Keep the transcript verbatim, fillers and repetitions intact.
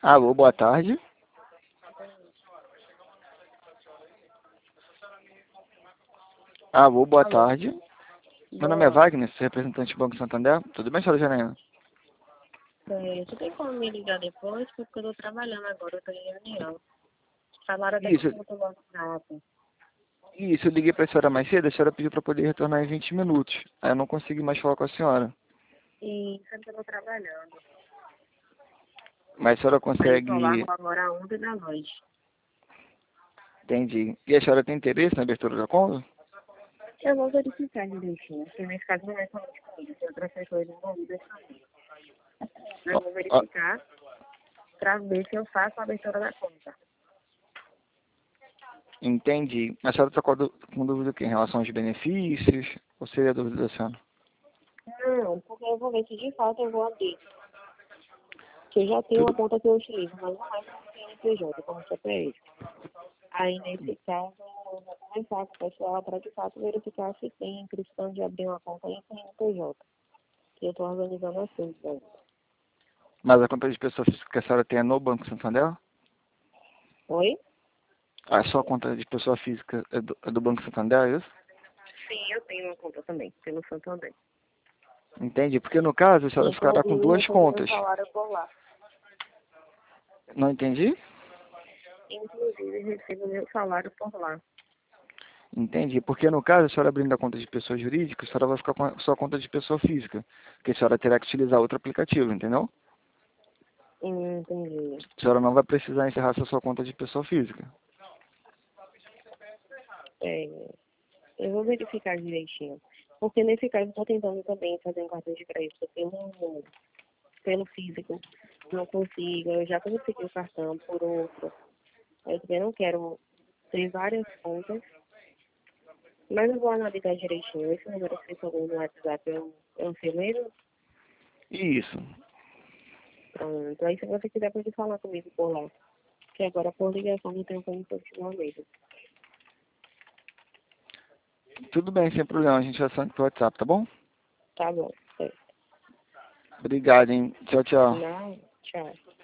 Alô, boa tarde. Alô, boa Alô? tarde. Meu nome é Boa. Wagner, sou representante do Banco Santander. Tudo bem, senhora Janaína? É, você tem como me ligar depois? Porque eu tô trabalhando agora, eu tô em reunião. Falaram até Isso, que eu tô WhatsApp. isso, eu liguei para a senhora mais cedo, a senhora pediu para poder retornar em vinte minutos. Aí eu não consegui mais falar com a senhora. E sempre eu tô trabalhando. Mas a senhora Aí só consegue... largo agora às onze da noite. Entendi. E a senhora tem interesse na abertura da conta? Eu vou verificar direitinho, porque nesse caso não é somente comigo, tem outras pessoas envolvidas também. Eu Ó, vou ó, verificar pra ver se eu faço a abertura da conta. entendi. A senhora está com, a dú- com dúvida o quê? Em relação aos benefícios? Ou seria a dúvida da senhora? Não, porque eu vou ver se de fato eu vou abrir. Que eu já tenho uma Tudo, conta que eu utilizo, mas não é como C N P J, como C P F. Aí, nesse caso, eu vou conversar com o pessoal para, de fato, verificar se tem inscrição de abrir uma conta em C N P J, que eu estou organizando assim. Então. mas a conta de pessoa física que a senhora tem é no Banco Santander? Oi? A sua conta de pessoa física é do, é do Banco Santander, é isso? Sim, eu tenho uma conta também, pelo Santander. Entendi. Porque no caso, a senhora ficará com Inclusive, duas recebo meu contas. salário por lá. Não entendi? Inclusive, recebo meu salário por lá. Entendi. Porque no caso, a senhora abrindo a conta de pessoa jurídica, a senhora vai ficar com a sua conta de pessoa física. Porque a senhora terá que utilizar outro aplicativo, entendeu? Entendi. A senhora não vai precisar encerrar essa sua conta de pessoa física. É, eu vou verificar direitinho. Porque nesse caso, eu estou tentando também fazer um cartão de crédito pelo, pelo físico. Não consigo, eu já consegui o cartão por outro. Eu também não quero ter várias contas, mas eu vou analisar direitinho. Esse número que você falou no WhatsApp é o, é o seu mesmo? Isso. Pronto. Aí se você quiser pode falar comigo por lá. Que agora por ligação não tenho como continuar mesmo. Tudo bem, sem problema. A gente vai só pelo WhatsApp, tá bom? Tá bom. Certo. Obrigado, hein? Tchau, tchau. Não, tchau.